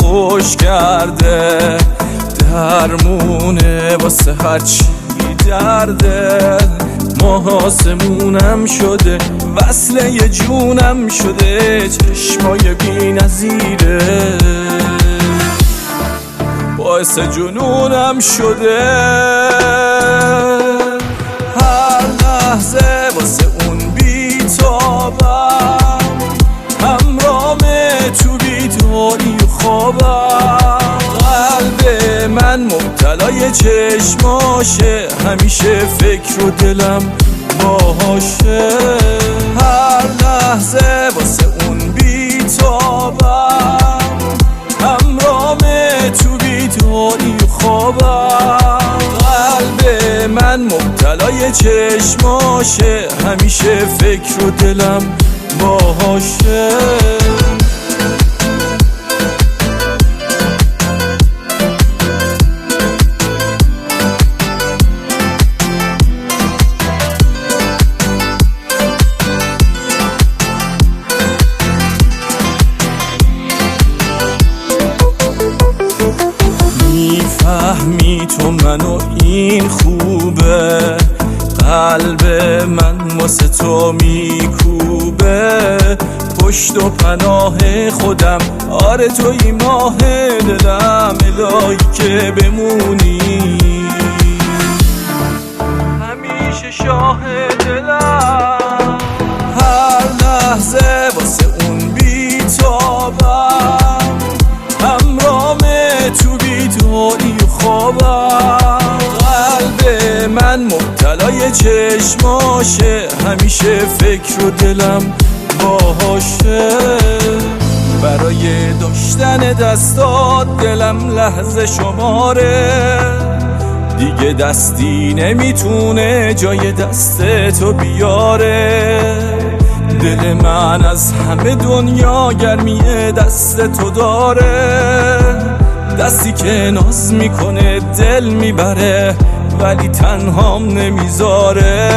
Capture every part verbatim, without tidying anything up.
خوش کرده، درمونه واسه هرچی درده. محاسمونم شده، وصله یه جونم شده، چشمای بی نظیره باعث جنونم شده. هر لحظه واسه اون بی تابم، همرامه تو بیداری خوابم. قلب من مبتلای چشماشه، همیشه فکر و دلم باهاشه. هر لحظه واسه اون بی تابم، همرامه تو بیداری خوابم. قلب من مبتلای چشماشه، همیشه فکر و دلم باهاشه. میفهمی تو منو این خوبه، قلب من واسه تو میکوبه. پشت و پناه خودم، آره توی ماه دلم، الهی که بمونی همیشه شاه دلم. هر لحظه واسه اون بی تابم، همرامه تو بیداری خوابم. قلب من مبتلای چشماشه، همیشه فکر و دلم باهاشه. برای داشتن دستات دلم لحظه شماره، دیگه دستی نمیتونه جای دست تو بیاره. دل من از همه دنیا گرمی دست تو داره، دستی که ناز میکنه دل میبره ولی تنهام نمیذاره.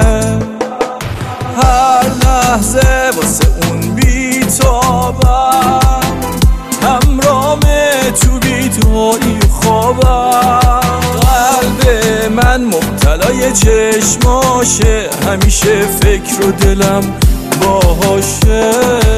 هر لحظه واسه اون بی تابم، همرامه تو بیداری خوابم. قلب من مبتلای چشماشه، همیشه فکر و دلم باهاشه.